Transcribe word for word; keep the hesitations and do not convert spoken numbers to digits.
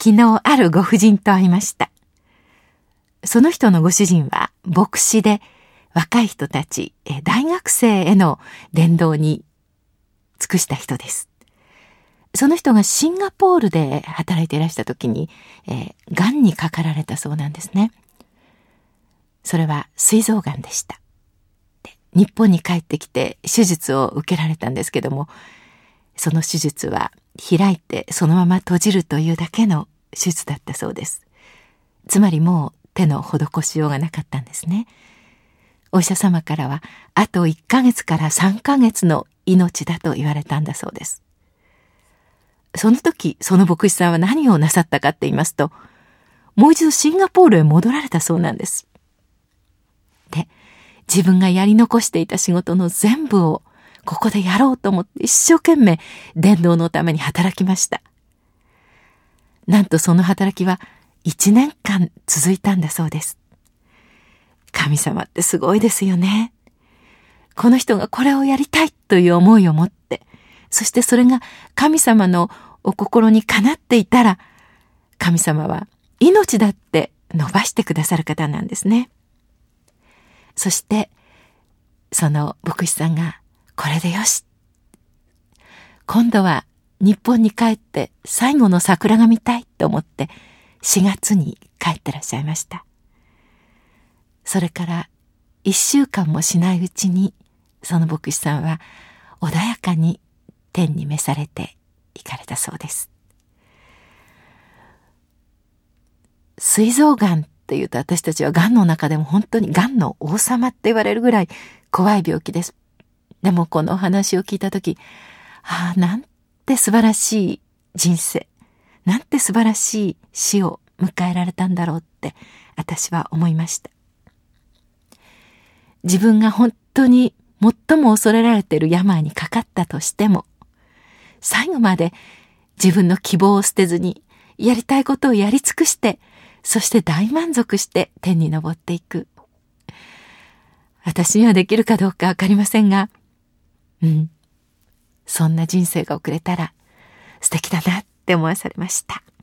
昨日あるご婦人と会いました。その人のご主人は牧師で、若い人たち、大学生への伝道に尽くした人です。その人がシンガポールで働いていらした時に、えー、癌にかかられたそうなんですね。それは膵臓癌でした。で、日本に帰ってきて手術を受けられたんですけども、その手術は開いてそのまま閉じるというだけの手術だったそうです。つまりもう手の施しようがなかったんですね。お医者様からはあといっかげつからさんかげつの命だと言われたんだそうです。その時、その牧師さんは何をなさったかって言いますと、もう一度シンガポールへ戻られたそうなんです。で、自分がやり残していた仕事の全部をここでやろうと思って一生懸命伝道のために働きました。なんとその働きはいちねんかん続いたんだそうです。神様ってすごいですよね。この人がこれをやりたいという思いを持って、そしてそれが神様のお心にかなっていたら、神様は命だって伸ばしてくださる方なんですね。そしてその牧師さんがこれでよし、今度は日本に帰って最後の桜が見たいと思ってしがつに帰ってらっしゃいました。それからいっしゅうかんもしないうちに、その牧師さんは穏やかに天に召されて行かれたそうです。膵臓がんっていうと、私たちはがんの中でも本当にがんの王様って言われるぐらい怖い病気です。でもこのお話を聞いたとき、ああ、なんて素晴らしい人生、なんて素晴らしい死を迎えられたんだろうって私は思いました。自分が本当に最も恐れられている病にかかったとしても、最後まで自分の希望を捨てずに、やりたいことをやり尽くして、そして大満足して天に昇っていく。私にはできるかどうかわかりませんが、うん、そんな人生が送れたら素敵だなって思わされました。